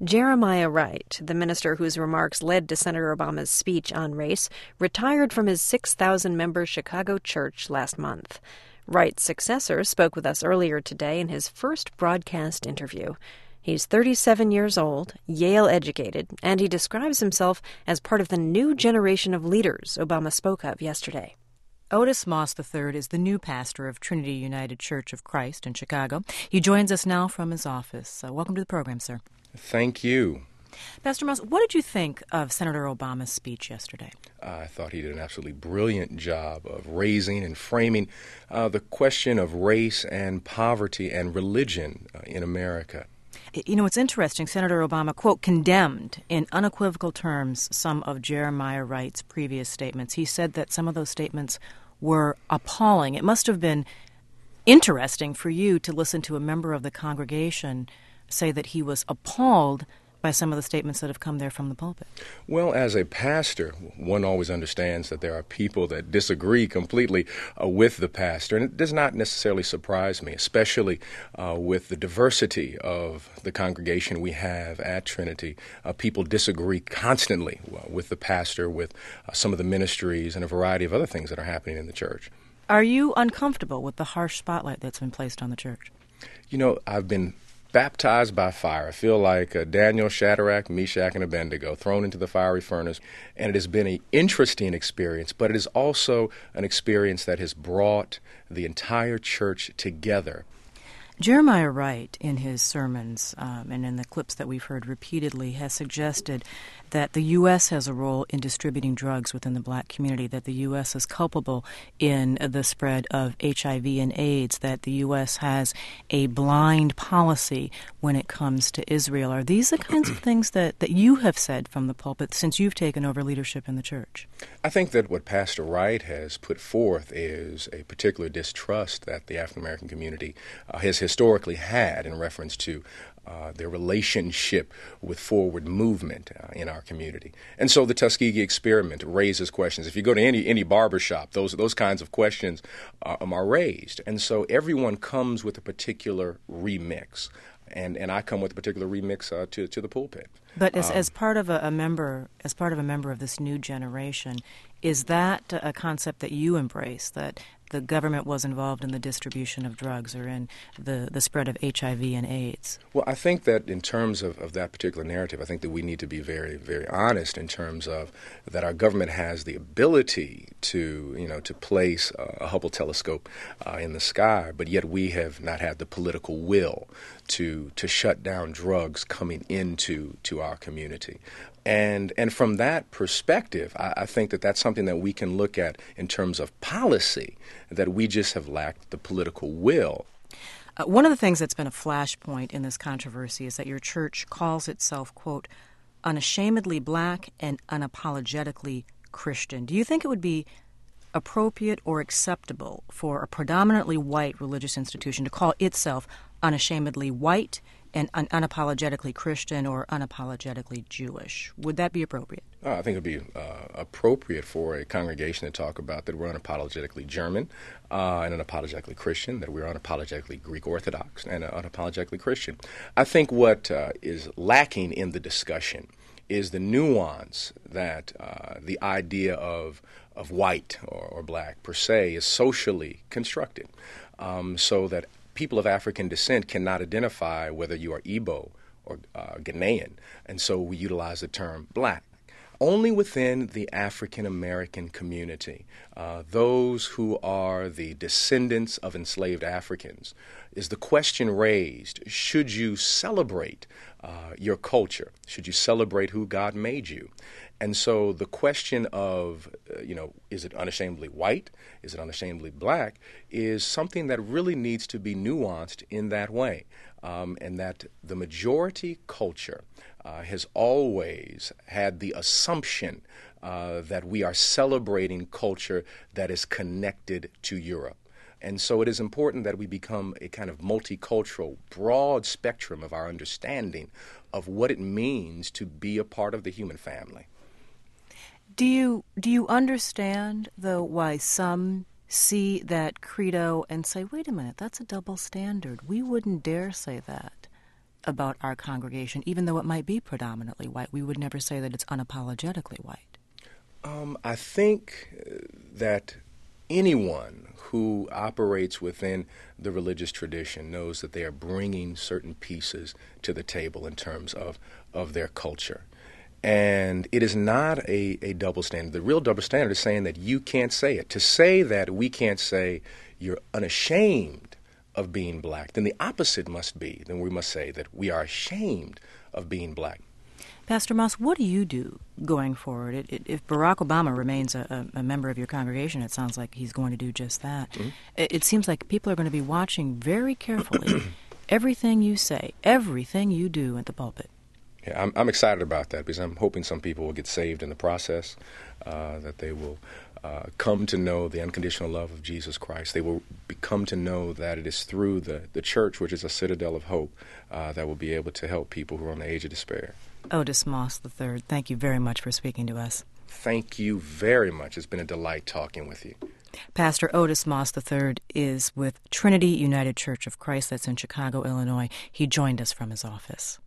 Jeremiah Wright, the minister whose remarks led to Senator Obama's speech on race, retired from his 6,000-member Chicago church last month. Wright's successor spoke with us earlier today in his first broadcast interview. He's 37 years old, Yale-educated, and he describes himself as part of the new generation of leaders Obama spoke of yesterday. Otis Moss III is the new pastor of Trinity United Church of Christ in Chicago. He joins us now from his office. Welcome to the program, sir. Thank you. Pastor Moss, what did you think of Senator Obama's speech yesterday? I thought he did an absolutely brilliant job of raising and framing the question of race and poverty and religion in America. You know, it's interesting. Senator Obama, quote, condemned in unequivocal terms some of Jeremiah Wright's previous statements. He said that some of those statements were appalling. It must have been interesting for you to listen to a member of the congregation say that he was appalled by some of the statements that have come there from the pulpit. Well, as a pastor, one always understands that there are people that disagree completely with the pastor, and it does not necessarily surprise me, especially with the diversity of the congregation we have at Trinity. People disagree constantly with the pastor, with some of the ministries, and a variety of other things that are happening in the church. Are you uncomfortable with the harsh spotlight that's been placed on the church? You know, I've been baptized by fire. I feel like Daniel, Shadrach, Meshach, and Abednego thrown into the fiery furnace. And it has been an interesting experience, but it is also an experience that has brought the entire church together. Jeremiah Wright, in his sermons and in the clips that we've heard repeatedly, has suggested that the U.S. has a role in distributing drugs within the black community, that the U.S. is culpable in the spread of HIV and AIDS, that the U.S. has a blind policy when it comes to Israel. Are these the kinds of things that you have said from the pulpit since you've taken over leadership in the church? I think that what Pastor Wright has put forth is a particular distrust that the African American community has historically had in reference to their relationship with forward movement in our community. And so the Tuskegee experiment raises questions. If you go to any barbershop, those kinds of questions are raised. And so everyone comes with a particular remix. And I come with a particular remix to the pulpit. But as part of a member of this new generation, is that a concept that you embrace, that the government was involved in the distribution of drugs or in the spread of HIV and AIDS? Well, I think that in terms of that particular narrative, I think that we need to be very, very honest in terms of that our government has the ability to place a Hubble telescope in the sky, but yet we have not had the political will to shut down drugs coming into our community. And from that perspective, I think that that's something that we can look at in terms of policy, that we just have lacked the political will. One of the things that's been a flashpoint in this controversy is that your church calls itself, quote, unashamedly black and unapologetically Christian. Do you think it would be appropriate or acceptable for a predominantly white religious institution to call itself unashamedly white and unapologetically Christian or unapologetically Jewish? Would that be appropriate? I think it would be appropriate for a congregation to talk about that we're unapologetically German and unapologetically Christian, that we're unapologetically Greek Orthodox and unapologetically Christian. I think what is lacking in the discussion is the nuance that the idea of white or black per se is socially constructed, so that people of African descent cannot identify whether you are Igbo or Ghanaian, and so we utilize the term black. Only within the African American community, those who are the descendants of enslaved Africans, is the question raised, should you celebrate your culture? Should you celebrate who God made you? And so the question of, is it unashamedly white? Is it unashamedly black? Is something that really needs to be nuanced in that way. And that the majority culture has always had the assumption that we are celebrating culture that is connected to Europe. And so it is important that we become a kind of multicultural, broad spectrum of our understanding of what it means to be a part of the human family. Do you understand, though, why some see that credo and say, wait a minute, that's a double standard. We wouldn't dare say that. about our congregation, even though it might be predominantly white? We would never say that it's unapologetically white. I think that anyone who operates within the religious tradition knows that they are bringing certain pieces to the table in terms of their culture. And it is not a double standard. The real double standard is saying that you can't say it. To say that we can't say you're unashamed of being black, then the opposite must be. Then we must say that we are ashamed of being black. Pastor Moss, what do you do going forward? If Barack Obama remains a member of your congregation, it sounds like he's going to do just that. Mm-hmm. It seems like people are going to be watching very carefully everything you say, everything you do at the pulpit. Yeah, I'm excited about that because I'm hoping some people will get saved in the process, that they will come to know the unconditional love of Jesus Christ. They will come to know that it is through the church, which is a citadel of hope, that will be able to help people who are on the edge of despair. Otis Moss III, thank you very much for speaking to us. Thank you very much. It's been a delight talking with you. Pastor Otis Moss III is with Trinity United Church of Christ, that's in Chicago, Illinois. He joined us from his office.